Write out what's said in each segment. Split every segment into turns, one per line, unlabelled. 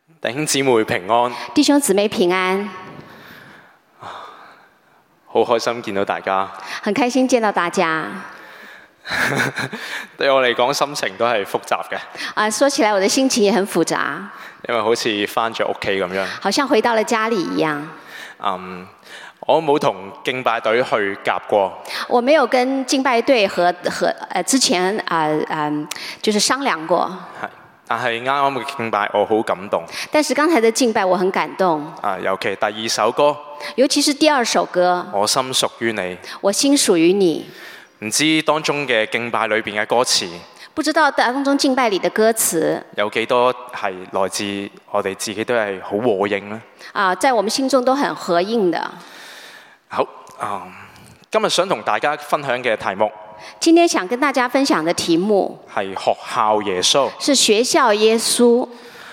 弟兄姊妹平安，
弟兄姊妹平安，
好開心見到大家。
很開心見到大家。
對我嚟講，心情都係複雜嘅。
說起來，我的心情也很複雜，
因為好似返咗屋企咁樣。
好像回到了家裡一樣。
我冇同敬拜隊去夾過。
我沒有跟敬拜隊和之前就是商量過。
但係啱啱嘅敬拜我好感動。
但是剛才的敬拜我很感動。
尤其第二首歌。
尤其是第二首歌。
我心屬於你。
我心屬於你。
唔知當中嘅敬拜裏邊嘅歌詞。
不知道當中敬拜裡的歌詞。有
幾多係來自我哋自己都係好和應呢？
在我們心中都很合應的。
好，今日想同大家分享嘅題目。
今天想跟大家分享的題目
係學校耶穌。
是學校耶穌。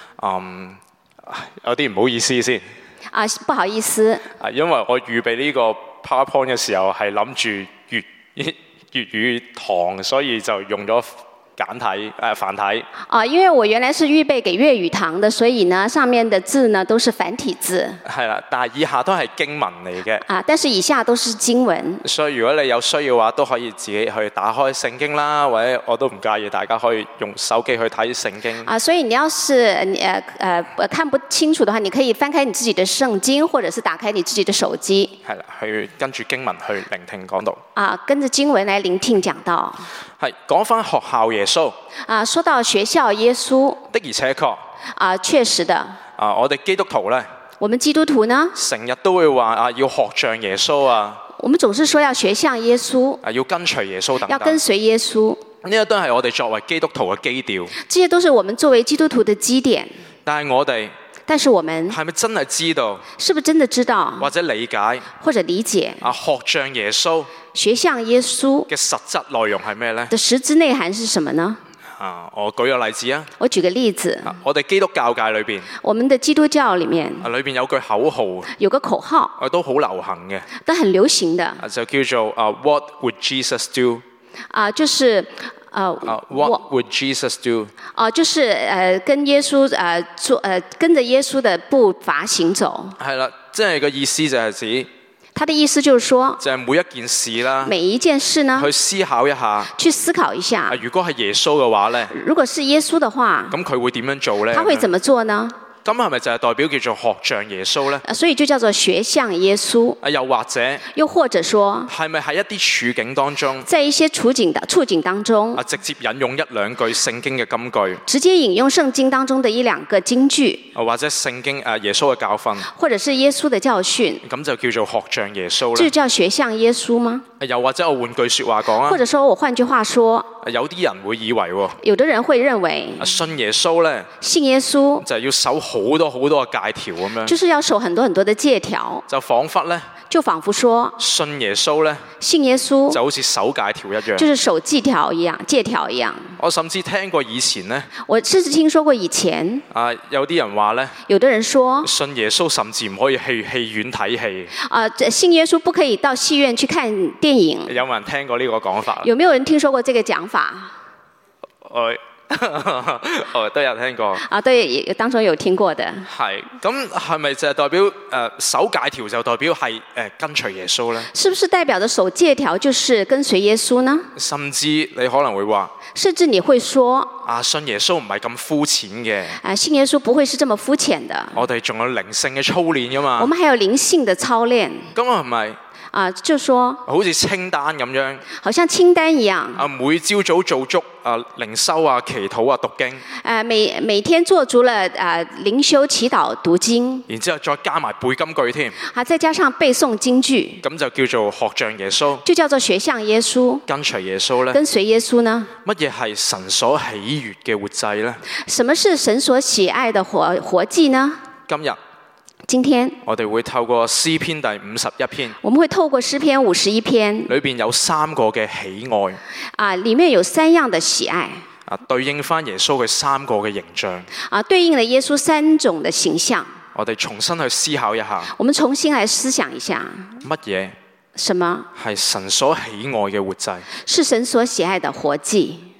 有啲唔好意思先。
不好意思。
因為我預備呢個 PowerPoint 嘅時候係諗住粵語堂，所以就用咗繁體。
因為我原來是預備給粵語堂的，所以呢上面的字呢都是繁體字。係啦，
但係以下都係經文嚟嘅。
但是以下都是經文。所以
如果你有需要嘅話，都可以自己去打開聖經啦，或者我都唔介意大家可以用手機去睇聖經。
所以你要是看不清楚的話，你可以翻開你自己的聖經，或者是打開你自己的手機。
係啦，去跟住經文去聆聽講道。
跟着經文來聆聽講道。
係講返學校耶穌。
說到學校耶穌。
的而且確。
確實的。
我哋基督徒呢。
我們基督徒呢？
成日都會話要學像耶穌啊。
我們總是說要學像耶穌。
要跟隨耶穌等等。
要跟隨耶穌。
呢個都係我哋作為基督徒嘅基調。
這些都是我們作為基督徒的基點。
但係我們係咪真係知道？
是不是真的知道？
或者理解？
或者理解？
學像耶穌。
學像耶穌
嘅實質內容係咩呢？
的實質內涵是什麼呢？
我舉個例子啊。
我舉個例子。
我哋基督教界裏邊。
我們的基督教裏面。
裏邊有句口號。
有個口號。都
好流行嘅。
都很流行的。
就叫做What would Jesus do？
就是
What would Jesus do？
就是跟耶穌跟着耶穌的步伐行走。係啦，
即係個意思就係指。
他的意思就是說，
就係每一件事啦，
每一件事呢，
去思考一下，
去思考一下。
如果係耶穌嘅話呢，
如果是耶穌的話，
咁佢會點樣做呢？
他會怎麼做呢？
咁係咪就係代表叫做學像耶穌呢？
所以就叫做學像耶穌。又或者說，
係咪喺一啲處境當中，
在一些處境當中，
直接引用一兩句聖經嘅金句，
直接引用聖經當中的一兩個金句，
或者聖經耶穌嘅教訓，
或者是耶穌的教訓，
咁就叫做學像耶穌呢？
就叫學像耶穌嗎？
又或者我換句説話講啊，
或者說我換句話說，
有啲人會以為喎，
有的人會認為
信耶穌呢，
信耶穌
就係要守好多好多嘅戒條咁樣，
就是要守很多很多的戒條，
就彷彿呢，
就仿佛說
信耶穌呢，
信耶穌
就好似守戒條一樣，
就是守戒條一樣。
我甚至聽過以前呢，
我甚至聽說過以前
有啲人話呢，
有的人說
信耶穌甚至唔可以去戲院睇戲，
信耶穌不可以到戲院去看電影。
有冇人聽過呢個講法？
有沒有人聽說過這個講法？
都有聽過。
對，當中有聽過的。
係，咁係咪就係代表守戒條就代表係跟隨耶穌呢？
是不是代表着守戒條就是跟隨耶穌呢？
甚至你可能會話，
甚至你會說，
信耶穌唔係咁膚淺嘅。
信耶穌不會是這麼膚淺的。
我哋仲有靈性嘅操練㗎嘛。
我們還有靈性的操練。
咁係咪？
就說
好似清單咁樣，
好像清單一樣。
每朝早做足靈修啊、祈禱啊、讀經。
每天做足了靈修、祈禱、讀經。
然之後再加埋背金句添。
再加上背誦金句。
咁就叫做學像耶穌。
就叫做學像耶穌。跟隨耶穌呢？跟隨耶穌呢？
乜嘢係神所喜悅嘅活祭呢？
什麼是神所喜愛的活祭呢？今天
我哋會透過詩篇第51篇，
我們會透過詩篇51篇，
裏邊有3個嘅喜愛，
裡面有3樣的喜愛，
對應翻耶穌嘅3個嘅形象，
對應了耶穌3種的形象。
我哋重新去思考一下，
我們重新來思想一下，
乜嘢？
什麼
係神所喜愛嘅活祭？
是神所喜愛的活祭。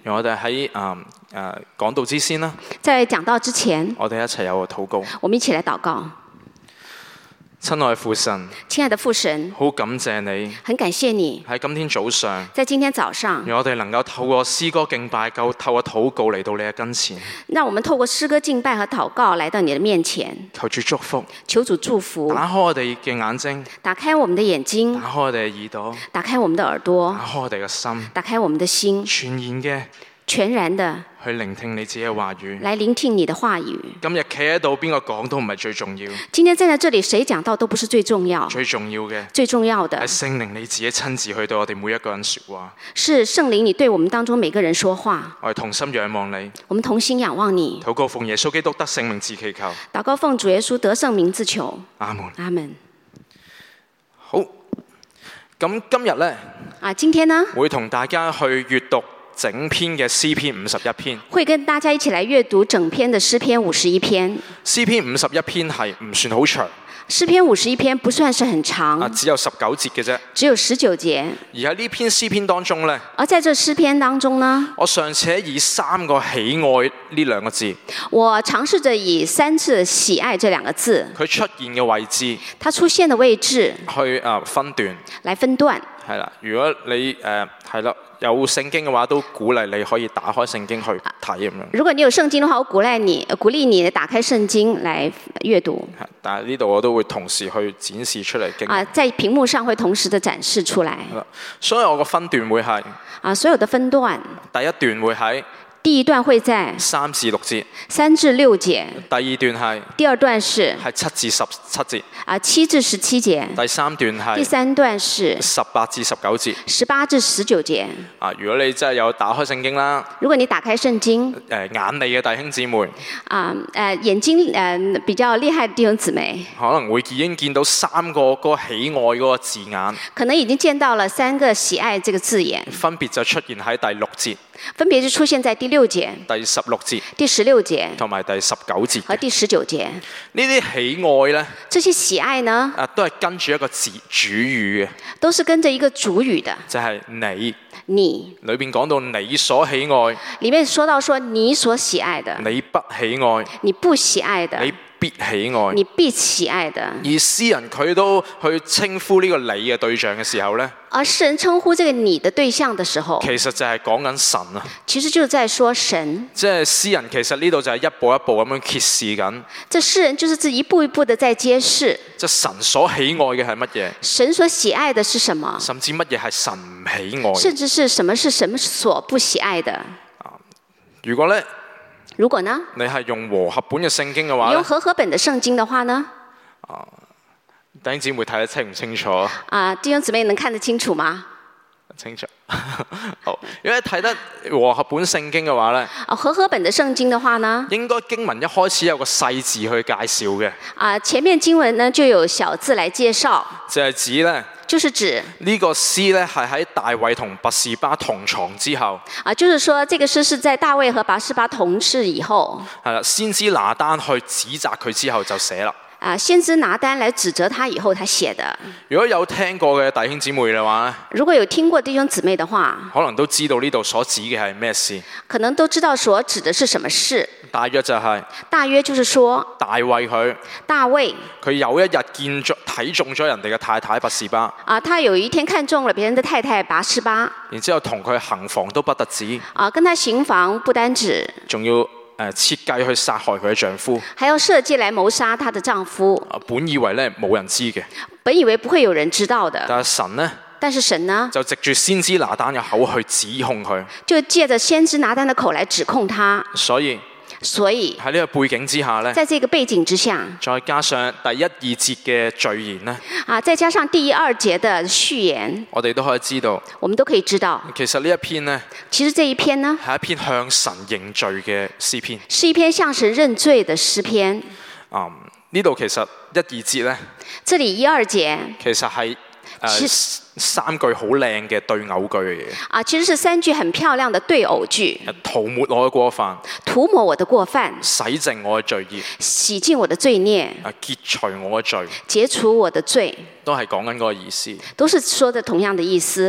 讓我哋喺講道之先啦，
在講道之前，
我哋一齊有個禱告。
我們一起來禱告。
親愛父神，
親愛的父神，
好感謝你
很感謝你
喺今天早上，
在今天早上，
讓我哋能夠透過詩歌敬拜，透過禱告嚟到你嘅跟前，
讓我們透過詩歌敬拜和禱告來到你的面前，
求主祝福，
求主祝福，
打開我哋嘅眼睛，
打開我們的眼睛，
打開我哋嘅耳朵，
打開我們的耳朵，
打開我哋嘅心，
打開我們的心，
全然嘅
全然的
去聆聽你自己嘅話語。
來聆聽你的話語。
今日企喺度，邊個講都唔係最重要，
今天站在這裡，誰講道都不是最重要，
最重要嘅
最重要的
係聖靈你自己親自去對我哋每一個人說話。
是聖靈你對我們當中每個人說話。
我哋同心仰望你，
我們同心仰望你，
禱告奉耶穌基督得聖名字祈求，
禱告奉主耶穌得聖名字求。
阿門。
阿門。
好，咁今日呢，
今天呢，
會同大家去閱讀整篇嘅詩篇51篇。
會跟大家一起來閱讀整篇的詩篇51篇。
詩篇51篇係唔算好長，
詩篇51篇不算是很長，
只有19節嘅啫。
只有19節。
而喺呢篇詩篇當中呢，
而在這詩篇當中呢，
我嘗試以3個喜愛呢2個字，
我嘗試着以3次喜愛這2個字，
佢出現嘅位置，
它出現的位置
去分段，
來分段。
係啦，如果你係啦有聖經嘅話，都鼓勵你可以打開聖經去睇咁樣。
如果你有聖經的話，我鼓勵你打開聖經來閱讀。
但係呢度我都會同時去展示出嚟經。
在屏幕上會同時的展示出來。
所以我個分段會係
所有的分段。
第一段會喺
第一段會在
3至6節
，3至6節。
第二段係
第二段是
7至17節。
7至17節。
第三段係
第三段是
18至19節。
18至19節。
如果你真係有打開聖經啦，
如果你打開聖經，
眼利嘅弟兄姊妹，
眼睛比較厲害的弟兄姊妹，
可能會已經見到3個嗰個喜愛嗰個字眼，
可能已經見到了3個喜愛這個字眼，
分別就出現喺第6節。
分別是出現在第6節、
第16節、
第16節
同埋第19節
和第19節。
呢啲喜愛呢，
這些喜愛呢，
都係跟住一個主語嘅，
都是跟着一個主語的，
就係
你
裏邊講到你所喜愛，
裡面說到說你所喜愛的，
你不喜愛，
你不喜愛的，
你必喜愛，
你必喜愛的。
而詩人佢都去稱呼呢個你嘅對象嘅時候呢，
而詩人稱呼這個你的對象的時候，
其實就係講緊神啊。
其實就是在說神。
即係詩人其實呢度就係一步一步咁樣揭示緊。
這詩人就是一步一步的在揭示。
即係神所喜愛嘅係乜嘢？
神所喜愛的是什麼？
甚至乜嘢係神唔喜愛？
甚至是什麼是神所不喜愛的？
如果呢，你係用和合本嘅聖經嘅話，
用和合本的聖經的話呢？
弟兄姊妹睇得清唔清楚？
弟兄姊妹能看得清楚嗎？
清楚。好，如果你睇得和合本聖經嘅話呢，
和合本的聖經的話呢，
應該經文一開始有個細字去介紹嘅。
前面經文呢就有小字來介紹，
就係指呢，
就是指
呢個詩呢係喺大衛同拔士巴同床之後。
就是說這個詩是在大衛和拔士巴同事以後。係啦，
先知拿單去指責佢之後就寫啦。
先知拿單來指責他以後，他寫的。
如果有聽過嘅弟兄姊妹嘅話，
如果有聽過弟兄姊妹的話，
可能都知道呢度所指嘅係咩事。
可能都知道所指的是什麼事。
大約就係、
大約就是說，
大衛佢有一日睇中咗人哋嘅太太拔士巴。
他有一天看中了別人的太太拔士巴。
然之後同佢行房都不特止。
跟他行房不單止。仲要
設計去殺害佢嘅丈夫，
還要設計來謀殺她的丈夫。
本以為咧冇人知嘅，
本以為不會有人知道的。
但是神呢，就藉住先知拿單嘅口去指控佢，
就借着先知拿單的口來指控他。所以
喺呢個背景之下咧，
在這個背景之下，
再加上第1、2節嘅序言呢，
再加上第1、2節的序言，
我哋都可以知道，其實呢一篇呢，
其實這一篇呢，
係一篇向神認罪嘅詩篇，
是一篇向神認罪的詩篇。
呢度其實1、2節呢，
這裡1、2節
其實係3句好靚嘅對偶句嘅嘢。
其實是3句很漂亮的對偶句。
塗抹我嘅過犯，
塗抹我的過犯，
洗淨我嘅罪孽，
洗淨我的罪孽，
潔除我嘅罪，
解除我的罪，
都係講緊嗰個意思。
都是說的同樣的意思。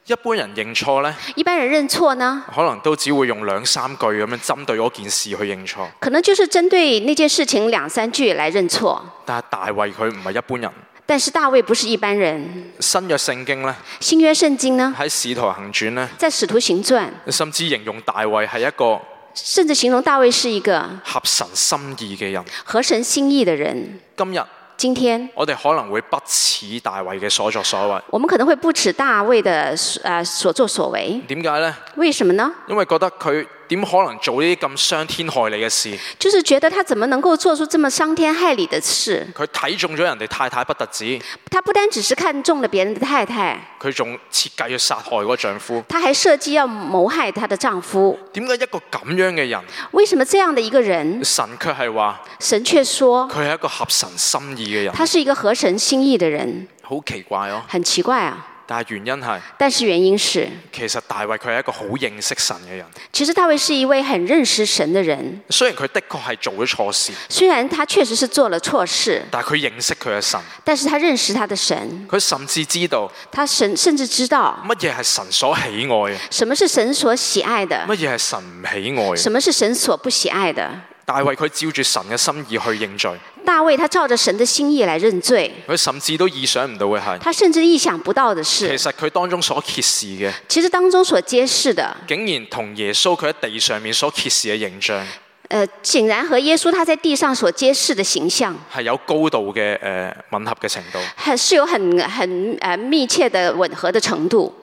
一般人認錯呢，
一般人認錯呢，
可能都只會用2、3句咁樣針對嗰件事去認錯。
可能就是針對那件事情2、3句來認錯。
但係大衛佢唔係一般人。
但是大衛不是一般人。
新約聖經呢，
新約聖經呢，
喺使徒行傳呢，
在使徒行傳，
甚至形容大衛係一個
甚至形容大衛是一個
合神心意嘅人。
合神心意的人。今天
我哋可能會不似大衛嘅所作所為。
我們可能會不恥大衛的所作所為。
點解呢？
為什麼呢？因
為覺得佢點可能做呢啲咁傷天害理嘅事？
就是覺得他怎麼能夠做出這麼傷天害理的事？
佢睇中咗人哋太太不特止，
他不單只是看中了別人的太太，
佢仲設計要殺害嗰個丈夫。
他還設計要謀害他的丈夫。
點解一個咁樣嘅人？
為什麼這樣的一個人？
神卻係話，
神卻說
佢係一個合神心意嘅人。
他是一個合神心意的人。
好奇怪哦！
很奇怪啊！但是原因是，
其實大衛佢係一個好認識神嘅人。
其實大衛是一位很認識神的人。
雖然佢的確係做咗錯事，
雖然他確實是做了錯事，
但係佢認識佢嘅神。
但是他認識他的神。
佢甚至知道，
甚至知道
乜嘢係神所喜愛嘅。
什麼是神所喜愛的？
乜嘢係神唔喜愛嘅？
什麼是神所不喜愛的？
大衛佢照住神嘅心意去認罪。
大衛他照着神的心意來認罪。
佢甚至都意想唔到嘅係，
他甚至意想不到的是，
其實佢當中所揭示嘅，
其實當中所揭示的，
竟然同耶穌佢喺地上面所揭示嘅形象，
竟然和耶穌他在地上所揭示的形象
係有高度嘅吻合嘅程度，
是有很密切的吻合的程度。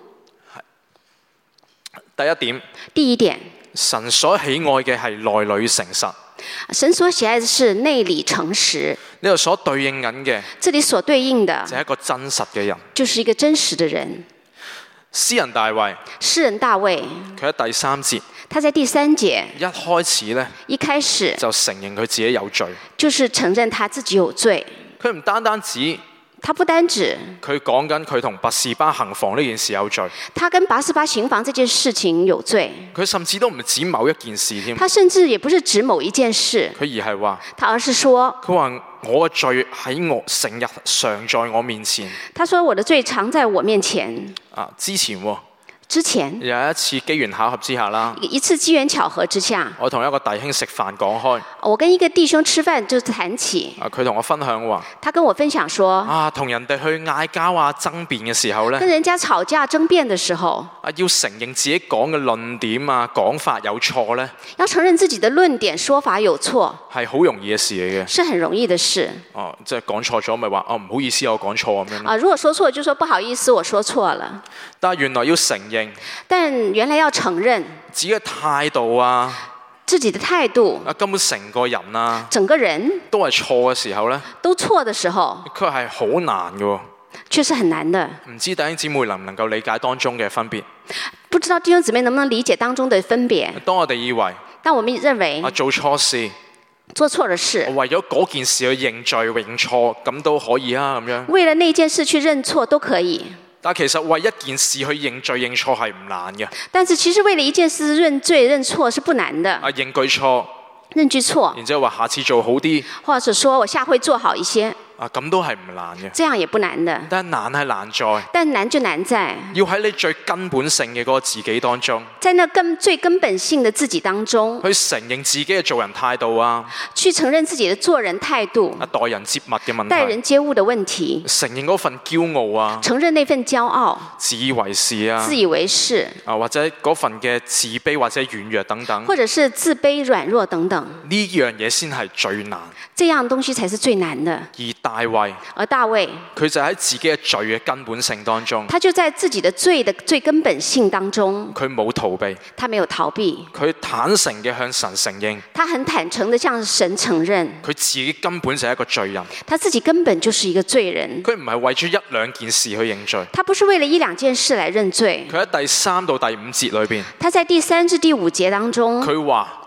第一點，
神所喜愛嘅係內裏誠實。
神所喜愛的是內裡誠實。
呢度所對應緊嘅，
這裡所對應的
就係一個真實嘅人，
就是一個真實的人。
詩人大衛，佢喺第3節，
他在第3節
一開始就承認佢自己有罪，
就是承認他自己有罪。
佢唔單止。
他不單止，
佢講緊佢同拔示巴行房呢件事有罪。
他跟拔示巴行房這件事情有罪。
佢甚至都唔止某一件事添。
他甚至也不是指某一件事。
佢而係話，
他而是說，
佢話我嘅罪喺我成日常在我面前。
他說我的罪常在我面前。之前
有一次機緣巧合之下啦，
一次機緣巧合之下，
我同一個弟兄食飯講開，
我跟一個弟兄吃飯就談起，
佢同我分享話，
他跟我分享說，
同人哋去嗌交啊爭辯嘅時候咧，
跟人家吵架爭辯嘅時候，
要承認自己講嘅論點啊講法有錯咧，
要承認自己的論點說法有錯，
係好容易嘅事嚟嘅，
是很容易的事。
即係講錯咗咪話唔好意思我講錯咁樣。
如果說錯就說不好意思我說錯了。
但係原來要承認，
但原來要承認
自己嘅態度啊，
自己的態度
根本成個人啊，
整個人
都係錯嘅時候咧，
都錯的時候，
佢係好難嘅，
確實很難的。
唔知弟兄姊妹能唔能夠理解當中嘅分別？
不知道弟兄姊妹能不能理解當中的分別？
當我哋以為，
當我們認為
做錯事。
做錯了事，
我為咗嗰件事去認罪認錯，咁都可以啊，咁樣。
為了那件事去認錯都可以。
但其實為一件事去認罪認錯係唔難嘅。
但是其實為了一件事認罪認錯是不難的。
認句錯，
認句錯，
然之後話下次做好啲，
或者說我下回做好一些。
咁都係唔難嘅。
這樣也不難的。
但難係難在，
但難就難在
要喺你最根本性嘅嗰個自己當中，
在那最根本性的自己當中，
去承認自己嘅做人態度啊，
去承認自己的做人態度，
待人接物嘅問題，
待人接物的問題，
承認嗰份驕傲啊，
承認那份驕傲，
自以為是啊，
自以為是
或者嗰份嘅自卑或者軟弱等等，
或者是自卑軟弱等等，
呢樣嘢先係最難，
這樣東西才是最難的。
而大衛佢就喺自己嘅罪嘅根本性當中，
他就在自己的罪的最根本性當中，
佢冇逃避，
他沒有逃避，
佢坦誠嘅向神承認，
他很坦誠的向神承認，
佢自己根本就係一個罪人，
他自己根本就是一個罪人，
佢唔係為咗1、2件事去認罪，
他不是為了1、2件事來認罪，
佢喺第3到第5節裏邊，
他在第3至第5節當中，
佢話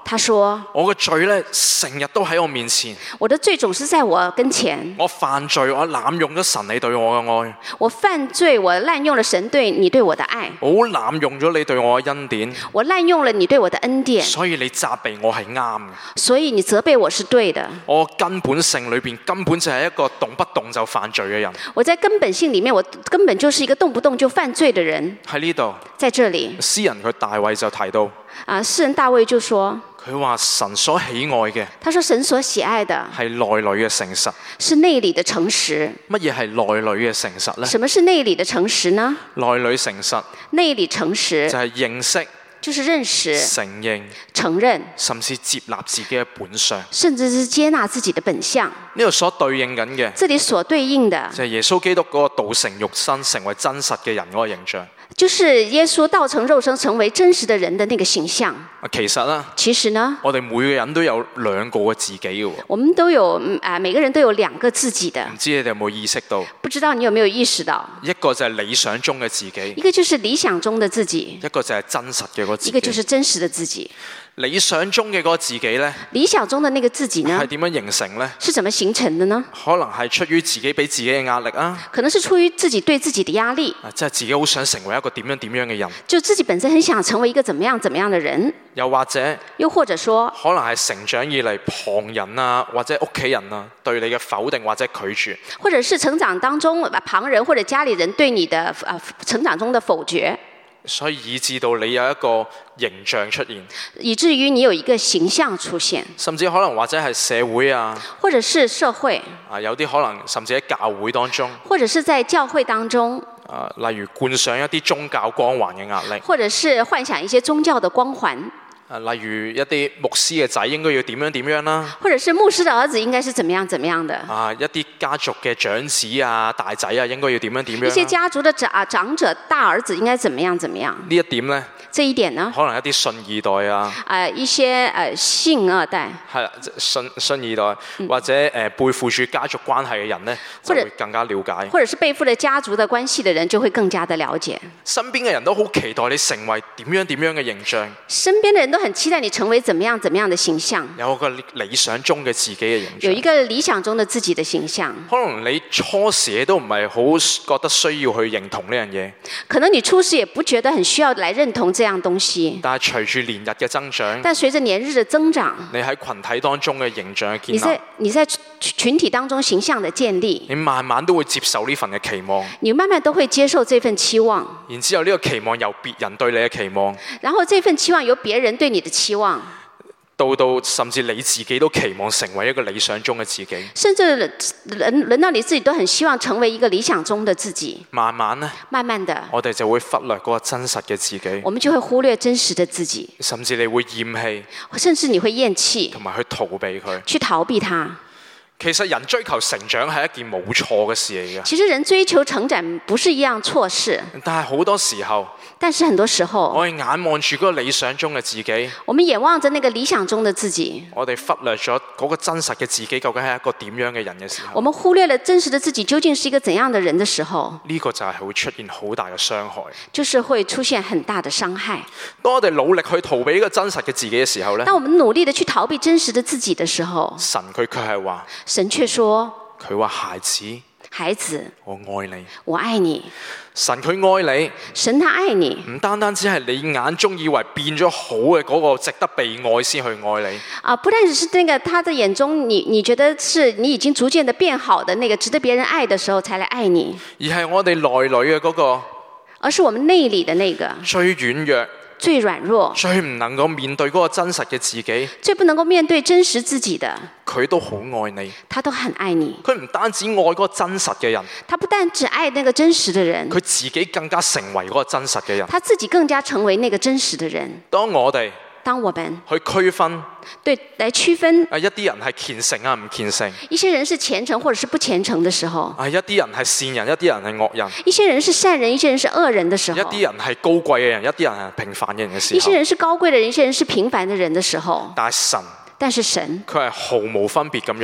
他說
我嘅罪咧成日都喺我面前，
我的罪總是在我跟前，
我犯罪，我濫用咗神你對我嘅愛，
我犯罪，我濫用了神對你對我的愛，
我好濫用咗你對我嘅恩典，
我濫用了你對我的恩典，
所以你責備我係啱嘅。
所以你責備我是對的。
我根本性裏邊根本就係一個動不動就犯罪嘅人。
我在根本性裡面，我根本就是一個動不動就犯罪的人。
喺呢度，
在這裡，
詩人佢大衛就提到，
詩人大衛就說，
佢話神所喜愛嘅
他說神所喜愛的
係內裏嘅誠實。
是內裡的誠實。
乜嘢係內裏嘅誠實呢？
什麼是內裡的誠實呢？
內裏誠實
內裡誠實
就係認識、
就是認識、
承認、
承認，
甚至接納自己嘅本相。
甚至是接納自己的本相。
呢度所對應緊嘅
這裡所對應的
就係耶穌基督嗰個道成肉身成為真實嘅人嗰個形象。
就是耶穌道成肉身成為真實的人的那個形象。
其實呢，我哋每個人都有兩個嘅自己嘅喎。
我們都有每個人都有兩個自己的。
唔知你哋有冇意識到？
不知道你有沒有意識到？
一個就係理想中嘅自己，
一個就是理想中的自己，
一個就係真實嘅嗰自己。
一個就是真實的自己。
理想中嘅嗰個自己呢，
理想中的那個自己呢，
係點樣形成呢？
是怎麼形成的呢？
可能係出於自己俾自己嘅壓力啊，
可能是出於自己對自己的壓力，
即係自己好想成為一個點樣嘅人，
就自己本身很想成為一個怎麼樣的人，
又或者說
可
能係成長以嚟旁人啊或者屋企人啊對你嘅否定或者拒絕，
或者是成長當中旁人或者家裡人對你的成長中的否決，
所以以致到你有一個形象出現，
以至於你有一個形象出現，
甚至可能或者係社會啊，
或者是社會
有啲可能甚至喺教會當中，
或者是在教會當中，
例如冠上一啲宗教光環嘅壓力，
或者是幻想一些宗教的光環。
例如一啲牧師嘅仔應該要點樣啦，
或者是牧師的兒子應該是怎麼樣的，
一啲家族嘅長子啊大仔啊應該要點樣，
一些家族的長者大兒子應該怎麼樣。
呢一點呢，
這一點呢，
可能一啲信二代啊，
一些信二代，
係啦，信二代或者背負住家族關係嘅人呢，就會更加了解，
或者是背負了家族的關係的人就會更加的了解。
身邊嘅人都好期待你成為點樣嘅形象，
身邊的人都很期待你成為怎麼樣的形象，
有個理想中嘅自己嘅形象，
有一個理想中的自己的形象。
可能你初時都唔係好覺得需要去認同呢樣嘢，
可能你初時也不覺得很需要來認同這樣東西，
但係隨住年日嘅增長，
但隨着年日的增長，
你喺群體當中嘅形象嘅建立，
你在群體當中形象的建立，
你慢慢都會接受呢份嘅期望，
你慢慢都會接受這份期望，
然之後呢個期望由別人對你嘅期望，
然後這份期望由別人對你的期望，
到甚至你自己都期望成為一個理想中嘅自己，
甚至輪到你自己都很希望成為一個理想中的自己。
慢慢
的，
我哋就會忽略嗰個真實嘅自己，
我們就會忽略真實的自己，
甚至你會厭棄，
甚至你會厭棄，
同埋去逃避佢，
去逃避它。
其實人追求成長係一件冇錯嘅事嚟嘅。
其實人追求成長不是一樣錯事。
但係好多時候，我哋眼望住嗰個理想中嘅自己，
我們眼望着那個理想中的自己，
我哋忽略咗嗰個真實嘅自己究竟係一個點樣嘅人嘅時候，
我們忽略了真實的自己究竟是一個怎樣的人的時候，
呢個就係會出現好大嘅傷害，
就是會出現很大的傷害。
當我哋努力去逃避呢個真實嘅自己嘅時候呢，
當我們努力的去逃避真實的自己的時候，
神佢卻係話，
神卻說，
佢話孩子，我愛你，
我愛你。
神佢愛你，
神他愛你，
唔單單只係你眼中以為變咗好嘅嗰個值得被愛先去愛你，
不但只是那個他的眼中你覺得是你已經逐漸的變好的那個值得別人愛的時候才來愛你，
而係我哋內裏嘅嗰個，
而是我們內裏的那個
最軟弱、
最軟弱、
最唔能夠面對嗰個真實嘅自己、
最不能夠面對真實自己的，
佢都好愛你，
他都很愛你。
佢唔單止愛嗰個真實嘅人，
他不但只愛那個真實的人，
佢自己更加成為嗰個真實嘅人，
他自己更加成為那個真實的人。
當我們
去
區分，
對，來區分
一啲人係虔誠啊唔虔誠，
一些人是虔誠或者是不虔誠的時候，
一啲人係善人，一啲人係惡人，
一些人是善人，一些人是惡人的時候，
一啲人係高貴嘅人，一啲人係平凡嘅人嘅時候，
一些人是高貴的人，一些人是平凡的人的時候，
但係神
但是神
佢係毫無分別咁樣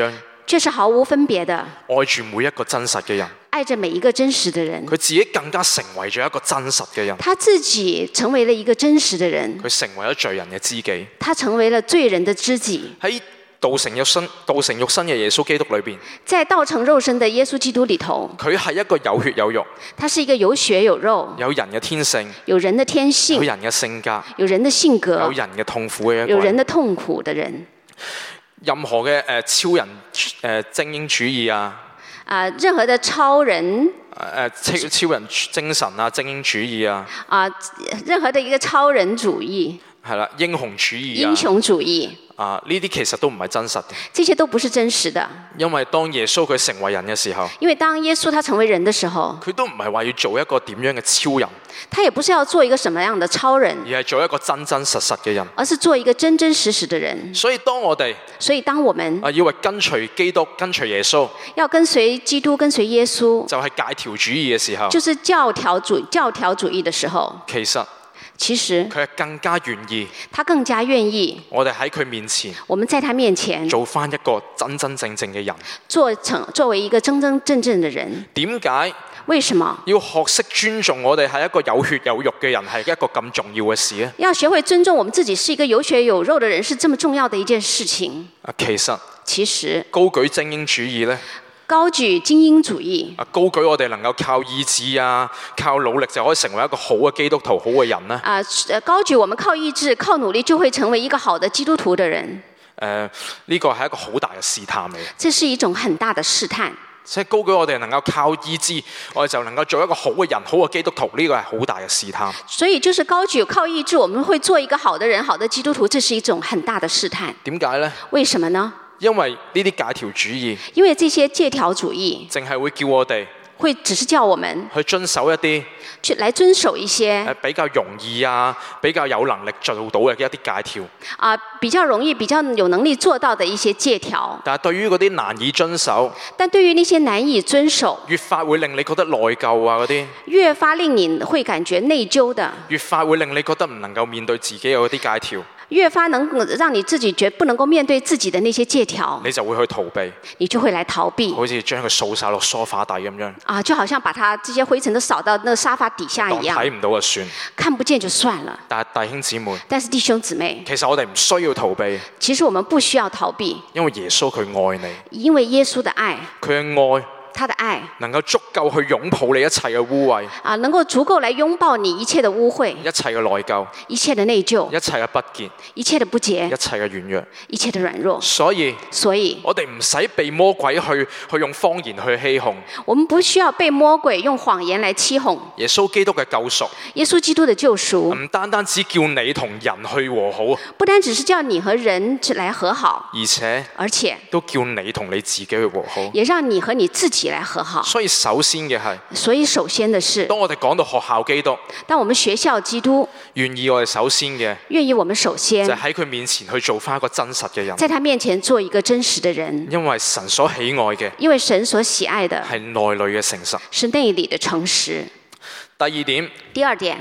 卻是毫無分別的
愛住每一個真實嘅人。
愛着每一個真實的人。
佢自己更加成為咗一個真實嘅人。
他自己成為了一個真實的人。
佢成為咗罪人嘅知己。
他成為了罪人的知己。
喺道成肉身嘅耶穌基督裏邊，
在道成肉身的耶穌基督裏頭，
佢係一個有血有肉，
他是一個有血有肉，
有人嘅天性，
有人的天性，
有人嘅性格，
有人的性格，
有人嘅痛苦嘅一個
有人的痛苦的人。
任何嘅超人精英主義啊，
任何的超人
超人精神啊，精英主義啊，
任何的一個超人主義，
係啦，英雄主義啊，
英雄主義。
呢啲其實都唔係真實嘅。
這些都不是真實的。
因為當耶穌佢成為人嘅時候，
因為當耶穌他成為人的時候，
佢都唔係話要做一個點樣嘅超人，
他也不是要做一個什麼樣的超人，
而係做一個真真實實嘅人，
而是做一個真真實實的人。
所以當我哋以為跟隨基督、跟隨耶穌，
要跟隨基督、跟隨耶穌，
就係教條主義嘅時候，
就是教條主義的時候，其實
佢係更加願意，
他更加願意，
我哋喺佢面前，
我們在他面前
做返一個真真正正嘅人，
作為一個真真正正的人。
點解？
為什麼
要學識尊重我哋係一個有血有肉嘅人係一個咁重要嘅事咧？
要學會尊重我們自己是一個有血有肉的人是這麼重要的一件事情。其實
高舉精英主義咧，
高舉精英主義，
高舉我哋能夠靠意志啊、靠努力就可以成為一個好嘅基督徒、好嘅人咧。
高舉我們靠意志、靠努力就會成為一個好的基督徒的人。
呢個係一個好大嘅試探嚟。
這是一種很大的試探。
即係高舉我哋能夠靠意志，我哋就能夠做一個好嘅人、好嘅基督徒，呢個係好大嘅試探。
所以就是高舉靠意志，我們會做一個好的人、好的基督徒，這是一種很大的試探。
點解呢？
為什麼呢？
因為呢啲戒條主義，
因為這些戒條主義，
淨係會叫我哋，
會只是叫我們
去遵守一啲，
來遵守一些
比較容易啊、比較有能力做到嘅一啲戒條。
比較容易、比較有能力做到的一些戒條。
但係對於嗰啲難以遵守，
但對於那些難以遵守，
越發會令你覺得內疚啊嗰啲，
越發令你會感覺內疚的，
越發會令你覺得唔能夠面對自己嘅嗰啲戒條，
越發能讓你自己覺不能夠面對自己的那些戒條，
你就會去逃避，
你就會來逃避，
好似將佢掃晒落梳化底咁樣。
就好像把它這些灰塵都掃到那沙發底下一樣，
睇唔到就算，
看不見就算了。但是弟兄姊妹，
其實我哋唔需要逃避。
其實我們不需要逃避，
因為耶穌佢愛你，
因為耶穌的愛，
佢嘅愛。
他的愛
能夠足夠去擁抱你一切嘅污穢，
能夠足夠來擁抱你一切的污穢，
一切嘅內疚，
一切的內疚，
一切嘅不潔，
一切的不潔，
一切嘅軟弱，
一切的軟弱。
所以我哋唔使被魔鬼去用謊言去欺哄。
我們不需要被魔鬼用謊言來欺哄。
耶穌基督嘅救贖，
耶穌基督的救贖，
唔單單只叫你同人去和好，
不單只是叫你和人來和好，而且
都叫你同你自己去和好，
也讓你和你自己來和好。
所以首先
的是，
當我哋講到學校基督，
當我們學校基督，
願意我哋首先就喺佢面前去做翻一個真實嘅人，
在他面前做一個真實的人，
因為神所喜愛嘅，
因為神所喜愛的
係內裏嘅誠實，
是內裏的誠實。第二點，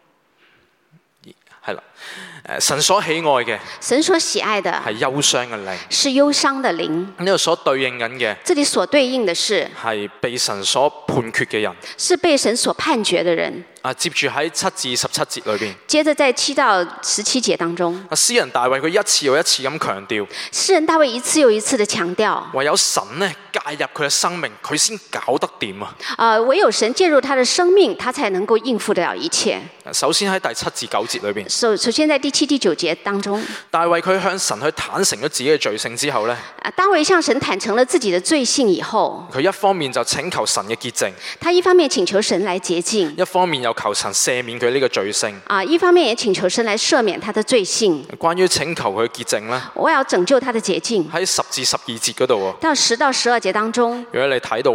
係啦。神所喜愛嘅，
神所喜愛的
係憂傷嘅靈，
是憂傷的靈。
呢度所對應緊嘅，
這裡所對應的是
係被神所判決嘅人，
是被神所判決的人。
接住喺7至17節裏邊，
接着在7到17節當中，
詩人大衛佢一次又一次咁強調，
詩人大衛一次又一次的強調，
唯有神呢介入佢嘅生命，佢先搞得掂啊！
唯有神介入他的生命，他才能夠應付得了一切。
首先喺第7至9節裏邊，
首先在第7、第9節當中，
大衛佢向神去坦誠咗自己嘅罪性之後呢，
大衛向神坦誠了自己的罪性以後，
佢一方面就請求神嘅潔淨，
他一方面請求神來潔淨，
一方面又求神赦免佢呢個罪性，
一方面也請求神來赦免他的罪性。
關於請求佢潔淨呢，
我要拯救他的潔淨，
喺10至12節嗰度，
到10到12節當中，
如果你睇到呢，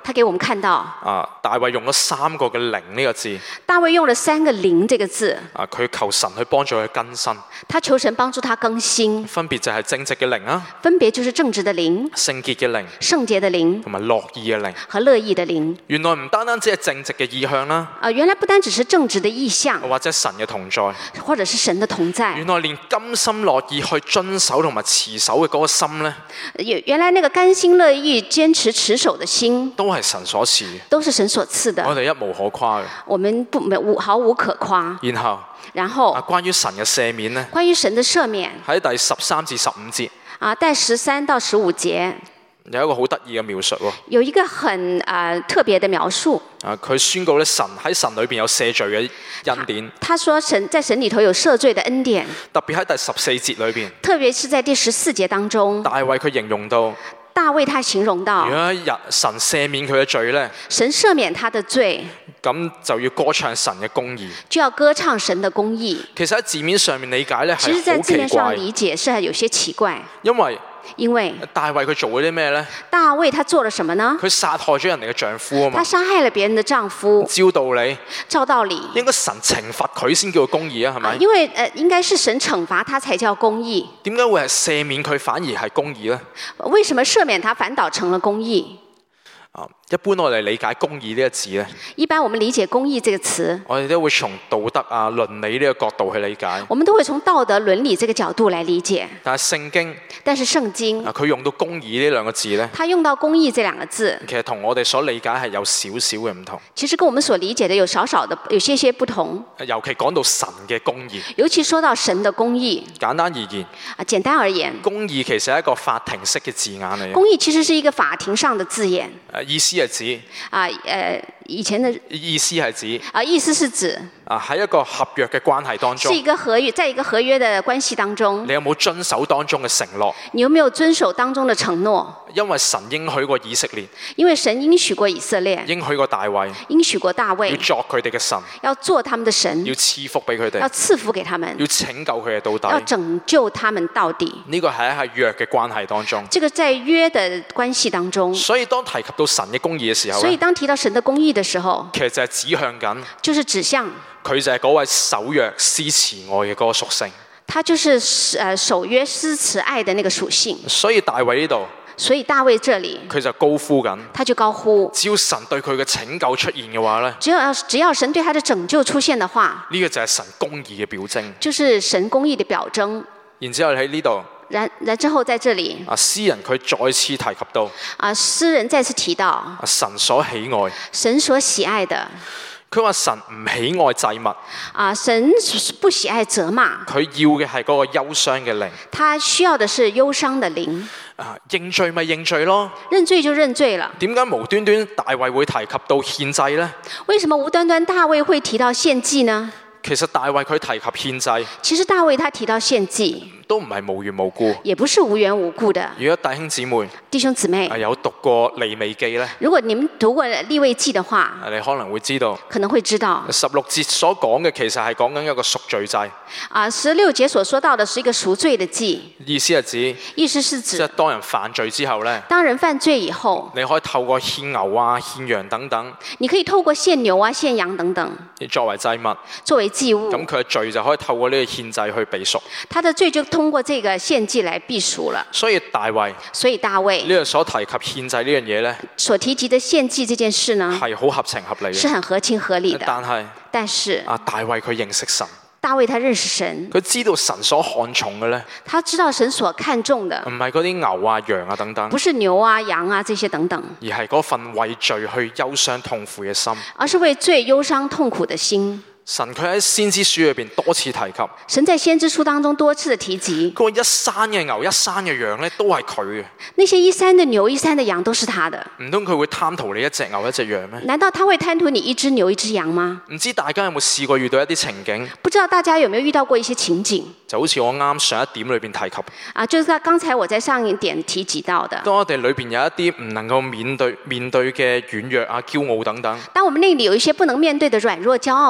他給我們看到，
大衛用咗3個嘅靈呢個字，
大衛用了3個靈這個字，
佢求神去幫助佢更新，
他求神幫助他更新，
分別就係正直嘅靈啊，
分別就是正直的靈、
聖潔嘅靈、
聖潔的靈
同埋樂意嘅靈。
和樂意的靈。
原來唔單單只係正直嘅意向啦，
原來不單只是正直的意向，
或者神嘅同在，
或者是神的同在。
原來連甘心樂意去遵守同埋持守嘅嗰個心呢，
原來那個甘心樂意堅持持守的心，
都係神所賜嘅，
都是神所賜的。
我哋一無可誇嘅。
我們毫無可誇。然後
關於神嘅赦免呢，
關於神的赦免
喺第13至15節
第13到15節
有一個好得意嘅描述喎。
有一個很特別的描述。
佢宣告咧，神喺神裏邊有赦罪嘅恩典。
他說神在神裏頭有赦罪的恩典，
特別喺第14節裏邊，
特別是在第14節當中，
大衛佢形容到，
大衛他形容到，
如果一日神赦免佢嘅罪咧，
神赦免他的罪，
咁就要歌唱神嘅公義，
就要歌唱神的公義。
其實喺字面上面理解咧係
其實在
好
字面上
奇怪，
理解是有些奇怪，
因為
因為
大衛佢做咗啲咩咧？
大衛他做了什麼呢？
佢殺害咗人哋嘅丈夫啊嘛
他，殺害了別人的丈夫。
照道理
照道理，
應該神懲罰佢先叫做公義啊，係咪？
因為應該是神懲罰他才叫公義。
點解會係赦免佢反而係公義咧？
為什麼赦免他反倒成了公義？
一般我哋理解公義呢個字咧，
一般我們理解公義這個詞，
我哋都會從道德啊、倫理呢個角度去理解。
我們都會從道德倫理這個角度來理解。
但係聖經
但是聖經
佢用到公義呢兩個字咧，
他用到公義這兩個字，
其實同我哋所理解係有少少嘅唔同。
其實跟我們所理解的有少少的有些不同。
尤其講到神嘅公義，
尤其說到神的公義，
簡單而言，
簡單而言，
公義其實係一個法庭式嘅字眼嚟嘅。
公義其實是一個法庭上的字眼。
意思係指
以前的
意思係指
意思是指
喺一個合約嘅關係當中，
是一個合約，在一個合約的關係當中，
你有冇遵守當中嘅承諾？
你有沒有遵守當中的承諾？
因為神應許過以色列，
因為神應許過以色列，
應許過大衛，
應許過大
要
衛，
作佢哋嘅神，
要做他們的神，
要賜福俾佢哋，
要賜福給他們，
要拯救佢哋到
要
底。
拯救他們到底。
呢個係喺約嘅關係當中。
這個在約的關係當中，
所以當提及到神嘅公義嘅時候
所以
咧，
當提到神的公義的時候，
其實就係指向緊
就是指向
佢就係嗰位守約施慈愛嘅嗰個屬性。
他就是守約施慈愛的那個屬性。
所以大衛呢度，
所以大衛這裡
佢就高呼緊，
他就高呼，
只要神對佢嘅拯救出現嘅話咧，
只要神對他的拯救出現的話，
呢個就係神公義嘅表徵。
就是神公義的表徵。
然之後喺呢度，
然之後在這裡，
詩人佢再次提及到
詩人再次提到
神所喜愛，
神所喜愛的。
佢話神唔喜愛祭物，
神不喜愛責罵，
佢要嘅係嗰個憂傷嘅靈。
他需要的是憂傷的靈。
認罪咪認罪咯，
認罪就認罪了。
點解無端端大衛會提及到獻祭呢？
為什麼無端端大衛會提到獻祭呢？
其實大衛佢提及獻祭，
其實大衛他提到獻祭，
都唔係無緣無故，
也不是無緣無故的。
如果弟兄姊妹
弟兄姊妹，
有讀過利未記呢，
如果你們讀過利未記的話，
你可能會知道，
可能會知道
16節所講嘅其實係講緊一個贖罪祭。
16節所說到的是一個贖罪的祭，
意思係指，
意思是指
即係當人犯罪之後呢，
當人犯罪以後，
你可以透過獻牛啊、獻羊等等，
你可以透過獻牛啊、獻羊等等，
作為祭物，
作為祭物，
咁佢嘅罪就可以透過呢個獻祭去避贖。
他的罪就通過這個獻祭來避贖了。
所以大衛
呢
個所提及獻祭呢樣嘢呢，
所提及的獻祭這件事呢，
係好合情合理嘅，
是很合情合理的。但是
大衛佢認識神，
大衛他認識神，
佢知道神所看重嘅呢，
他知道神所看重的
唔係嗰啲牛啊、羊啊等等，
不是牛啊、羊啊這些等等，
而係嗰份為罪去憂傷痛苦嘅心，
而是為罪憂傷痛苦的心。
神佢喺先知書裏邊多次提及，
神在先知書當中多次的提及，
佢話一山嘅牛、一山嘅羊咧都係佢嘅。
那些一山的牛、一山的羊都是他的。
唔通佢會貪圖你一隻牛、一隻羊咩？
難道他會貪圖你一隻牛、一隻羊嗎？
唔知大家有冇試過遇到一啲情景？
不知道大家有沒有遇到過一些情景？
就好似我啱上一點裏邊提及，
就是剛才我在上一點提及到的。
當我哋裏邊有一啲唔能夠面對嘅軟弱啊、驕傲等等，
當我們內裏有一些不能面對的軟弱、驕傲等等，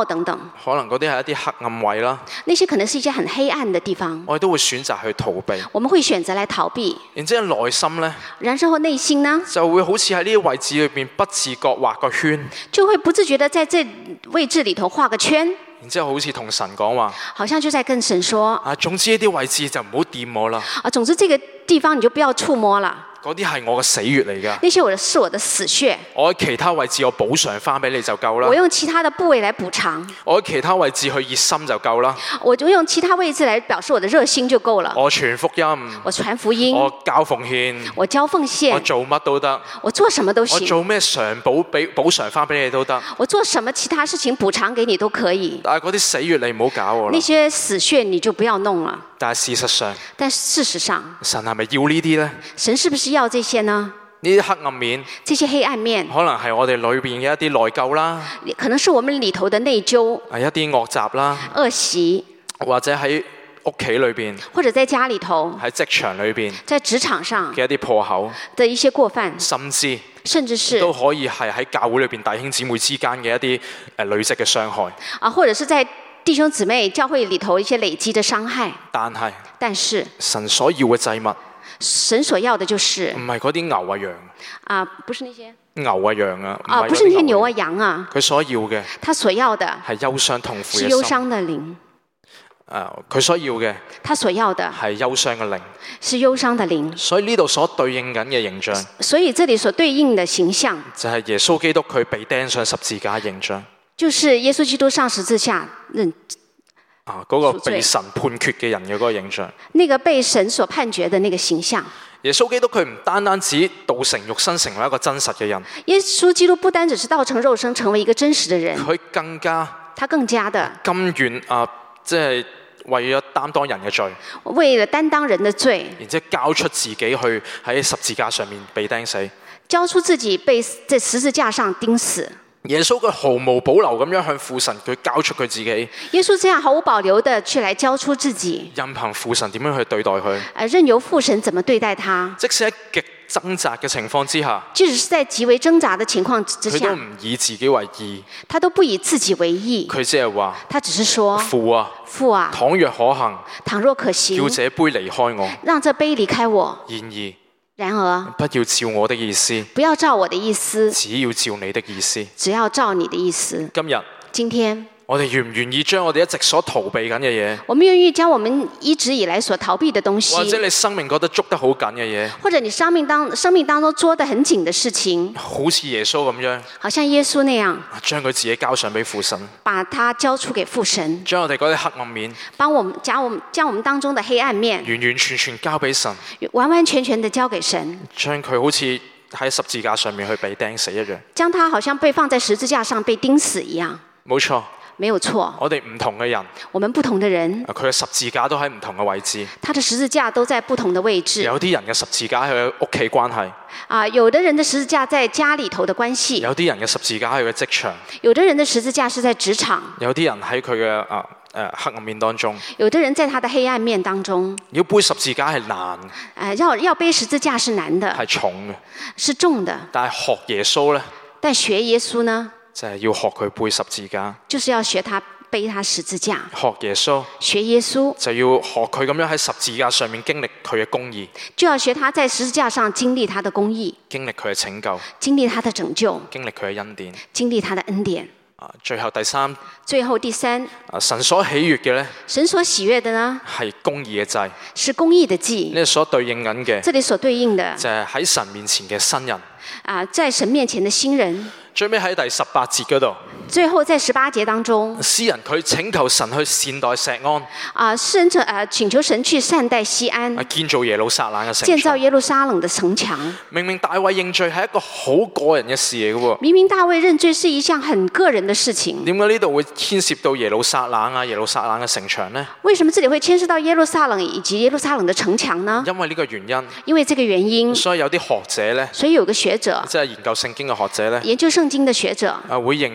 可能嗰啲係一啲黑暗位啦，
那些可能是一些很黑暗的地方，
我哋都會選擇去逃避。
我們會選擇來逃避。
然之後內心呢，
然後內心呢，
就會好似喺呢啲位置裏邊不自覺畫個圈，
就會不自覺地在這位置裡頭畫個圈。
然之後好似同神講話，
好像就在跟神說：
總之呢啲位置就唔好掂我啦。
總之這個地方你就不要觸摸了。
嗰啲係我嘅死穴嚟㗎。
那些是我的死穴。
我喺其他位置我補償翻俾你就夠啦。
我用其他的部位來補償。
我喺其他位置去熱心就夠啦。
我就用其他位置來表示我的熱心就夠了。
我傳福音。
我傳福音。
我交奉獻。
我交奉獻。
我做乜都得。
我做什麼都行。
我做咩償補償翻俾你都得。
我做什麼其他事情補償給你都可以。
但係嗰啲死穴你唔好搞我啦。
那些死穴你就不要弄了。
但係事實上，神係咪要呢啲呢？
神是不是要這些呢？
呢啲黑暗面，
這些黑暗面，
可能係我哋裏邊嘅一啲內疚啦，
可能是我們裡頭的內疚，
係一啲惡習啦，
惡習，
或者喺屋企裏邊，
或者在家裡頭，
喺職場裏邊，
在職場上
嘅一啲破口
的一些過犯，甚至是
都可以係喺教會裏邊弟兄姊妹之間嘅一啲累積嘅傷害
啊，或者是在弟兄姊妹教會裡頭一些累積的傷害。但是
神所要嘅祭物，
神所要的就是
唔係嗰啲牛啊羊
啊，不是那些
牛啊羊啊，
不是那些牛啊羊啊，
佢所要嘅，
他所要的
係憂傷痛苦嘅心，
是憂傷的靈。
佢所要嘅，
他所要的
係憂傷嘅靈，
是憂傷的靈。
所以呢度所對應緊嘅形象，
所以這裡所對應的形象，
就係耶穌基督佢被釘上十字架嘅形象，
就是耶穌基督上十字架
嗰個被神判決嘅人嘅嗰個形象，
那個被神所判決的那個形象。
耶穌基督佢唔單止道成肉身成為一個真實嘅人，
耶穌基督不單只是道成肉身成為一個真實的人，他更加的
甘願即係為咗擔當人嘅罪，
為了擔當人的罪，
然之後交出自己去喺十字架上面被釘死，
交出自己被在十字架上釘死。
耶穌佢毫無保留咁樣向父神佢交出佢自己。
耶穌這樣毫無保留的去來交出自己，
任憑父神點樣去對待佢，
任由父神怎麼對待他。
即使喺極掙扎嘅情況之下，
即使是在極為掙扎的情況之下，
佢都唔以自己為義，
他都不以自己為義。
佢只係話，
他只是說父啊，
倘若可行，
倘若可行，
叫這杯離開我，
讓這杯離開我。
然而，
然而，
不要照我的意思，
不要照我的意思，
只要照你的意思，
只要照你的意思。今天，
我哋願唔願意將我哋一直所逃避緊嘅嘢，
我們願意將我們一直以來所逃避的東西，
或者你生命覺得捉得好緊嘅嘢，
或者你生命當中捉得很緊的事情，
好似耶穌咁樣，
好像耶穌那樣，
將佢自己交上俾父神，
把它交出給父神，
將我哋嗰啲黑暗面，
將我們當中的黑暗面，
完完全全交俾神，
完完全全的交給神，
將佢好似喺十字架上面去被釘死一樣，
將它好像被放在十字架上被釘死一樣。
冇錯。
沒有錯，
我哋唔同嘅人，
我們不同的人，
佢嘅十字架都喺唔同嘅位置，
他的十字架都在不同的位置。
有啲人嘅十字架係佢屋企關係，
有的人的十字架在家裏頭的關係，
有啲人嘅十字架喺佢嘅職場，
有的人的十字架是在職場，
有啲人喺佢嘅黑暗面當中，
有的人在他的黑暗面當中。
要背十字架係難，
要背十字架是難的，
係重嘅，
是重的。
但係學耶穌呢，
但學耶穌呢？
就係要學佢背十字架，
就是要學他背他十字架。
學耶穌，
學耶穌
就要學佢咁樣喺十字架上面經歷佢嘅公義，
就要學他在十字架上經歷他的公義，
經歷佢嘅拯救，
經歷他的拯救，
經歷佢嘅恩典，
經歷他的恩典。
最後第三，
神所喜悅嘅呢？神所喜悅的呢？
係公義嘅祭，
是公義的祭。
呢所對應緊嘅，
這裡所對應的
就係喺神面前嘅新人。
在神面前的新人。
最尾喺第18節嗰度，
最後在18節當中，
詩人佢請求神去善待錫安，
詩人請求神去善待錫安，
建造耶路撒冷嘅城牆，
建造耶路撒冷的城牆。
明明大衛認罪係一個好個人嘅事嚟嘅喎，
明明大衛認罪是一項很個人的事情，
點解呢度會牽涉到耶路撒冷耶路撒冷嘅城牆呢？
為什麼這裡會牽涉到耶路撒冷以及耶路撒冷的城牆呢？
因為呢個原因，
因為這個原因，
所以有啲學者呢，
所以有個學者，
即係研究聖經嘅學者呢，
研究聖經的學者，
會認為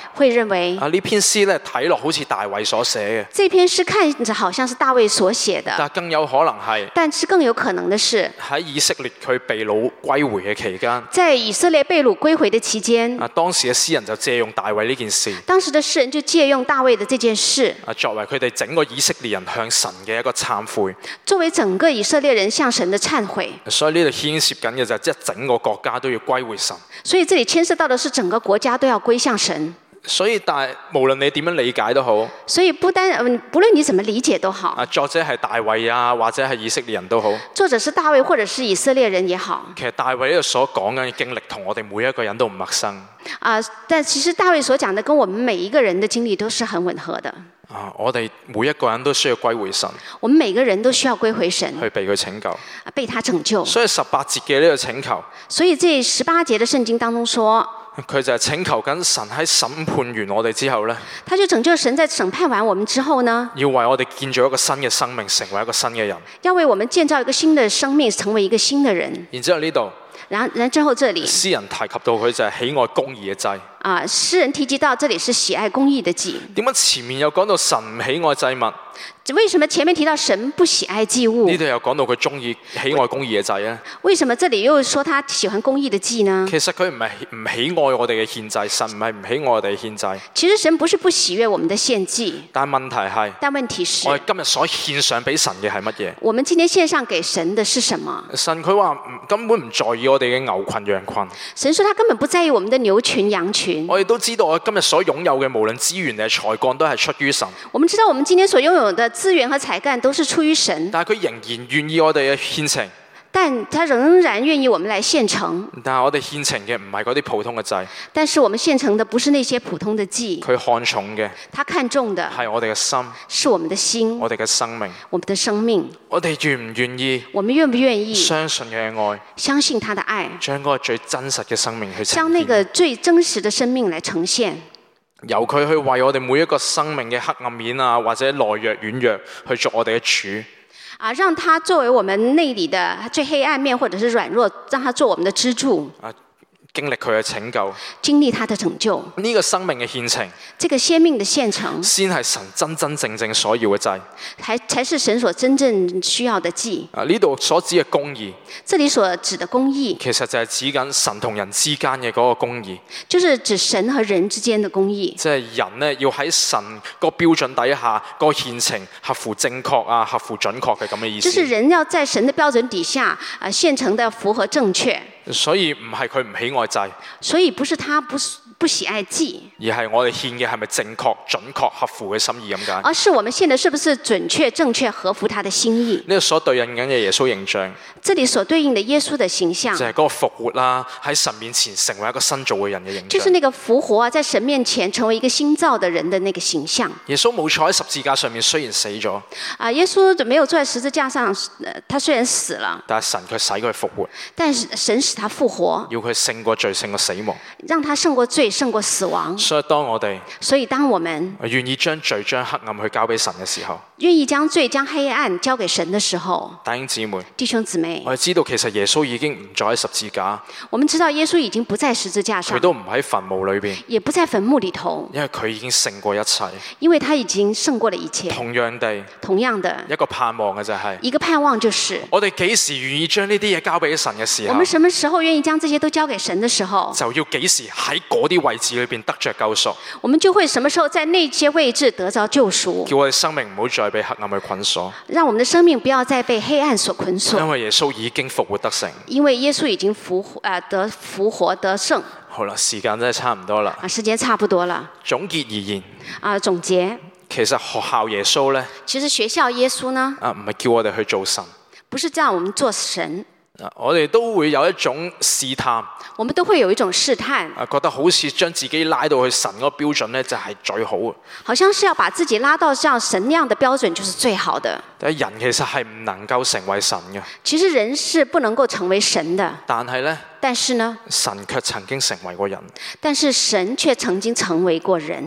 會認為
呢篇詩咧睇落好似大衛所寫嘅，
這篇詩看着好像是大衛所寫的，
但更有可能係
但是更有可能的是
喺以色列佢被擄歸回嘅期間，
在以色列被擄歸回的期間，
當時嘅詩人就借用大衛呢件事，
當時的詩人就借用大衛的這件事，
作為佢哋整個以色列人向神嘅一個懺悔。
作為整個以色列人向神的懺悔。
所以呢度牽涉緊嘅就係整個國家都要歸回神。
所以這裡牽涉到的是整個國家都要歸向神。
所以但係無論你點樣理解都好，
所以不論你怎麼理解都好，
作者係大衛啊，或者係以色列人都好，
作者是大衛或者是以色列人也好，
其實大衛呢度所講緊嘅經歷同我哋每一個人都唔陌生。
但其實大衛所講的跟我們每一個人的經歷都是很吻合的。
我哋每一個人都需要歸回神，
我們每個人都需要歸回神，
去被佢拯救，
被他拯救。
所以18節嘅呢個請求，
所以這18節的聖經當中說，
佢就係請求緊神喺審判完我哋之後呢，
他就拯救神在審判完我們之後呢，
要為我哋建造一個新嘅生命，成為一個新嘅人。
要為我們建造一個新的生命，成為一個新的人。
然之後呢度，
然之後這裡，
詩人提及到佢就係喜愛公義嘅祭。
詩人提及到這裡是喜愛公義的祭。
點解前面又講到神唔喜愛祭物？
為什麼前面提到神不喜愛祭物？
呢度又講到佢喜愛公義嘅祭咧？
為什麼這裡又說他喜歡公義的祭呢？
其實佢唔係唔喜愛我哋嘅獻祭，神唔係唔喜愛我哋嘅獻祭。
其實神不是不喜悅我們的獻祭，
但問題是，我哋今日所獻上俾神嘅係乜嘢？
我們今天獻上給神的是什麼？
神佢話根本唔在意我哋嘅牛群羊群。
神說他根本不在意我們的牛群羊群。
我哋都知道我今日所擁有嘅無論資源定係才幹都係出於神。
我們知道我們今天所擁有的資源和才幹都是出於神。
但係佢仍然願意我哋嘅獻呈。
但他仍然願意我們來獻呈。
但係我哋獻呈嘅唔係嗰啲普通嘅祭。
但是我們獻呈的不是那些普通的祭。
佢看重嘅，
他看重的
係我哋嘅心，
是我們的心，
我哋嘅生命，
我們的生命。
我哋願唔願意？
我們願不願意
相信嘅愛，
相信他的愛，
將嗰個最真實嘅生命去呈現，
將那個最真實的生命來呈現。
由佢去為我哋每一個生命嘅黑暗面啊，或者懦弱軟弱，去做我哋嘅主。
讓他作為我們內裡的最黑暗面，或者是軟弱，讓他做我們的支柱。
經歷佢嘅拯救，
經歷他的拯救。
呢個生命嘅獻呈，
這個生命的獻呈，
先係神真真正正所要嘅祭，
才是神所真正需要的祭。
呢度所指嘅公義，
這裡所指的公義，
其實就係指緊神同人之間嘅嗰個公義，
就是指神和人之間的公義。
即係人呢，要喺神個標準底下，個獻呈合乎正確啊，合乎準確嘅咁嘅意思。
就是人要在神的標準底下，獻呈的符合正確。
所以唔係佢唔喜愛祭，
所以不是他不喜愛祭，
而係我哋獻嘅係咪正確、準確、合乎嘅心意咁解？
而是我們獻的是不是準確、正確、合乎他的心意？
呢個所對應緊嘅耶穌形象，
這裡所對應的耶穌的形象，
就係嗰個復活啦，喺神面前成為一個新造嘅人嘅形象。
就是那個復活啊，在神面前成為一個新造的人的那個形象。
耶穌冇坐喺十字架上面，雖然死咗，
耶穌沒有坐在十字架上，他雖然死了，
但係神卻使佢復活，
但是神使他復活，
要佢勝過罪、勝過死亡，
讓他勝過罪、勝過死亡。
所以當我們願意將罪、將黑暗去交俾神嘅時候，
願意將罪、將黑暗交給神的時候，弟兄姊妹，
我哋知道其實耶穌已經唔再喺十字架，
我們知道耶穌已經不在十字架上，
佢都唔喺墳墓裏邊，
也不在墳墓裡頭，
因為佢已經勝過一切，
因為他已經勝過了一切。
同樣的一個盼望嘅就係，
一個盼望就是
我哋幾時願意將呢啲嘢交俾神嘅時候，
我們什麼時候願意將這些都交給神的時候，
就要幾時喺嗰啲位置裏邊得着救贖，
我們就會什麼時候在那些位置得着救贖，
叫我哋生命唔好再被黑暗去捆鎖，
讓我們的生命不要再被黑暗所捆鎖，
因為耶穌已經復活得成，
因為耶穌已經復活得勝。
好啦，時間真係差唔多啦，
時間差不多了。
總結而言，
總結，
其實學校耶穌呢，
其實學校耶穌呢，
唔係叫我哋去做神，
不是叫我們做神。
我哋都會有一種試探，
我們都會有一種試探，
覺得好似將自己拉到去神嗰個標準呢，就係最好嘅。好
像是要把自己拉到像神那樣的標準，就是最好的。
但係人其實係唔能夠成為神嘅。
其實人是不能夠成為神的。但是呢，
神卻曾經成為過人。
但是神卻曾經成為過人。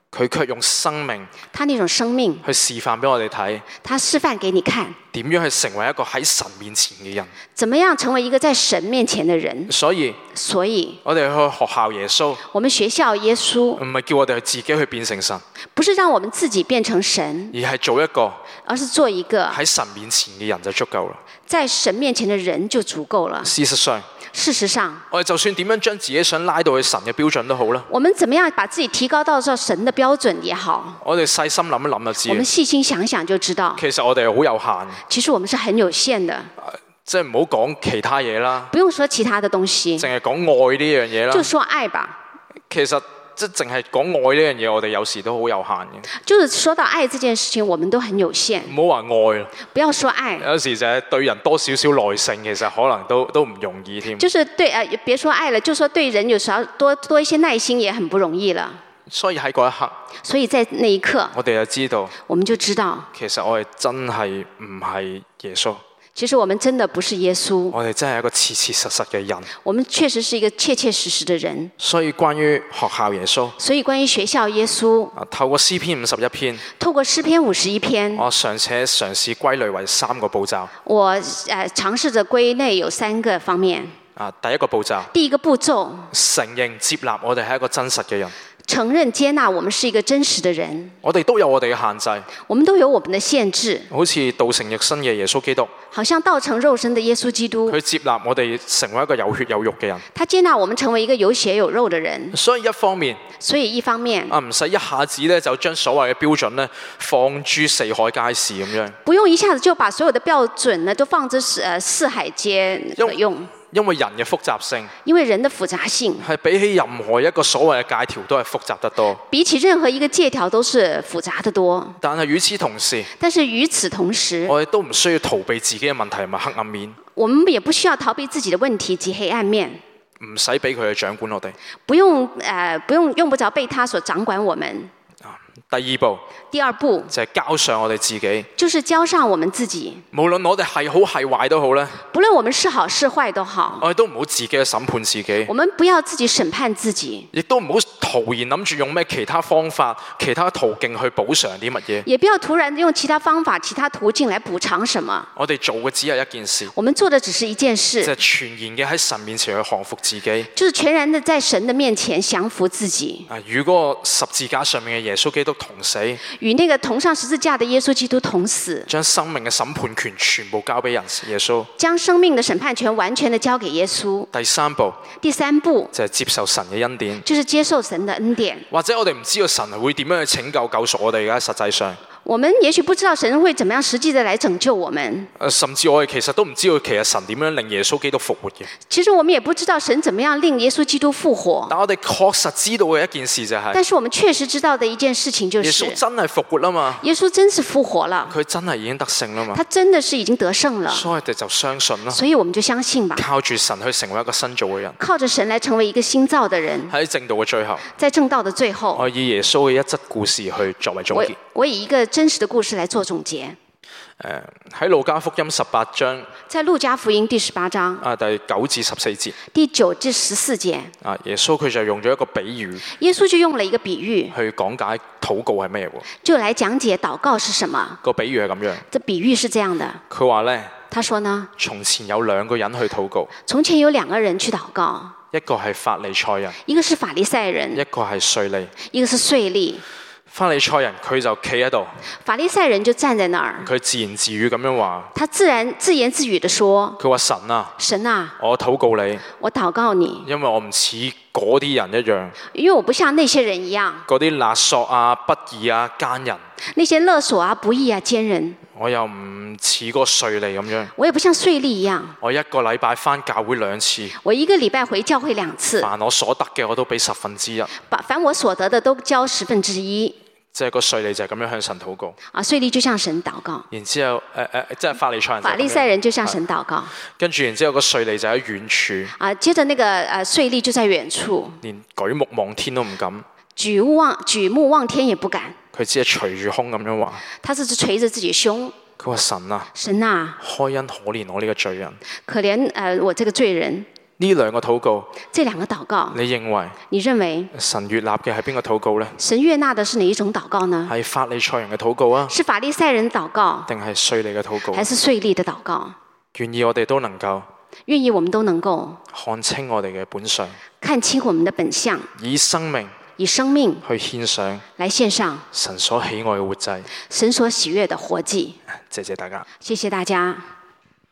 佢卻用生命
他那種生命，
去示範俾我哋睇，
他示範給你看，
點樣去成為一個喺神面前嘅人。
怎麼樣成為一個在神面前的人。
所以我哋去學校耶穌，
我們學校耶穌
唔係叫我哋自己去變成神，
不是讓我們自己變成神，
而係做一個
而是做一個
喺神面前嘅人就足夠啦。
在神面前的人就足夠了。
事實上，我哋就算點樣將自己想拉到去神嘅標準都好啦。
我們怎麼樣把自己提高到神的標準也好，
我哋細心諗一諗就知。
我們細心想想就知道。
其實我哋係好有限。
其實我們是很有限的。
即係唔好講其他嘢啦。
不用說其他的東西。
淨係講愛呢樣嘢啦。
就說愛吧。
其實即係淨係講愛呢樣嘢，我哋有時都好有限嘅。
就是說到愛這件事情，我們都很有限。唔
好話愛，
不要說愛。
有時就係對人多少少耐性，其實可能都唔容易添。
就是對別說愛了，就說對人有時候多一些耐心也很不容易了。
所以喺嗰一刻，
所以在那一刻，
我哋就知道，
我們就知道，
其實我哋真係唔係耶穌。
其實我們真的不是耶穌，
我哋真係一個切切實實嘅人。
我們確實是一個切切實實的人。
所以關於學校耶穌，
所以關於學校耶穌，
透過詩篇51篇，
透過詩篇51篇，
我嘗試歸類為3個步驟。
我嘗試着歸類有3個方面。
第一個步驟，
第一個步驟，
承認接納我哋係一個真實嘅人。
承認接納我們是一個真實的人。
我哋都有我哋嘅限制。
我們都有我們的限制。
好似道成肉身嘅耶穌基督。
好像道成肉身的耶穌基督。
佢接納我哋成為一個有血有肉嘅人。
他接納我們成為一個有血有肉的人。
所以一方面唔使一下子咧就將所謂嘅標準咧放諸四海皆是咁樣。
不用一下子就把所有的標準呢都放之四海皆可用。
因為人嘅複雜性，
因為人的複雜性
係比起任何一個所謂嘅戒條都係複雜得多。
比起任何一個戒條都是複雜得多。
但係與此同時，我哋都唔需要逃避自己嘅問題同埋黑暗面。
我們也不需要逃避自己的問題及黑暗面。
唔使俾佢去掌管我哋。
用不着被他所掌管我們。第二步
就係交上我哋自己，
就是交上我們自己。
無論我哋係好係壞都好咧，
不論我們是好是壞都好，
我哋都唔好自己去審判自己。
我們不要自己審判自己，
亦都唔好徒然諗住用咩其他方法、其他途徑去補償啲乜嘢。
也不要突然用其他方法、其他途徑來補償什麼。
我哋做嘅只係一件事，
我們做的只是一件事，
就係全然嘅喺神面前去降服自己，
就是全然的在神的面前降服自己。
與嗰個十字架上面嘅耶穌基督同死。
與那個同上十字架的耶穌基督同死，
將生命嘅審判權全部交俾耶穌，
將生命的審判權完全的交給耶穌。
第三步就係接受神嘅恩典，
就是接受神的恩典。
或者我哋唔知道神會點樣去拯救救贖我哋嘅，實際上。
我們也許不知道神會怎麼樣實際的來拯救我們，
甚至我哋其實都唔知道其實神點樣令耶穌基督復活嘅。
其實我們也不知道神怎麼樣令耶穌基督復活。
但我哋確實知道嘅一件事就係，
但是我們確實知道的一件事情就是，
耶穌真係復活啦嘛。
耶穌真是復活了，
佢真係已經得勝啦嘛。
他真的是已經得勝了，
所以我哋就相信啦。
所以我們就相信吧，
靠住神去成為一個新造嘅人，
靠着神來成為一個新造的人。
喺正道嘅最後，
在正道的最後，
我以耶穌嘅一則故事去作為總結。
我以一個真實的故事來做總結。
喺路加福音18章，
在路加福音第18章
第9至14節，
第9至14節，
耶穌佢就用咗一個比喻，
耶穌就用了一個比喻
去講解禱告係咩喎？
就來講解禱告是什麼。
個比喻係咁樣，
這比喻是這樣的。
佢話咧，
他說呢，
從前有2個人去禱告，
從前有2個人去禱告，
一個係法利賽人，
一個是法利賽人，
一個係稅吏，
一個是稅吏。
法利賽人佢就企喺度，
法利賽人就站在那兒，
佢自言自語咁樣話，
他自言自語地說，
佢話神啊，我禱告你，
我禱告你，
因為我唔似嗰啲人一樣，
因為我不像那些人一樣，
嗰啲勒索啊、不義啊、奸人，
那些勒索啊、不義啊、奸人，
我又唔似嗰個稅吏咁樣，
我也不像稅吏一樣，
我1個禮拜返教會2次，
我1個禮拜回教會2次，
凡我所得嘅我都俾1/10，
凡我所得的都交1/10。
即係個稅吏就係咁樣向神禱告。
稅吏就向神禱告。
然之後即係法利賽
人就向神禱告。
跟住然之後個稅吏就喺遠處。
接着那個稅吏就在遠處。
連舉目望天都唔敢。
舉目望天也不敢。
佢只係捶住胸咁樣話。
他是捶着自己胸。
佢話神啊，
神啊，
開恩可憐我呢個罪人。
可憐我這個罪人。
呢兩個禱告，
這兩個禱告，
你認為
你認為
神悅納嘅係邊個禱告呢？
神悅納的是哪一種禱告呢？
係法利賽人嘅禱告啊，
是法利賽人禱告，
定係稅吏嘅禱告？
還是稅吏的禱告？
願意我哋都能夠
願意我們都能夠
看清我哋嘅本相，
看清我們的本相，
以生命
以生命
去獻上
來獻上
神所喜愛嘅活祭。
神所喜悅的活祭。
謝謝大家。
謝謝大家。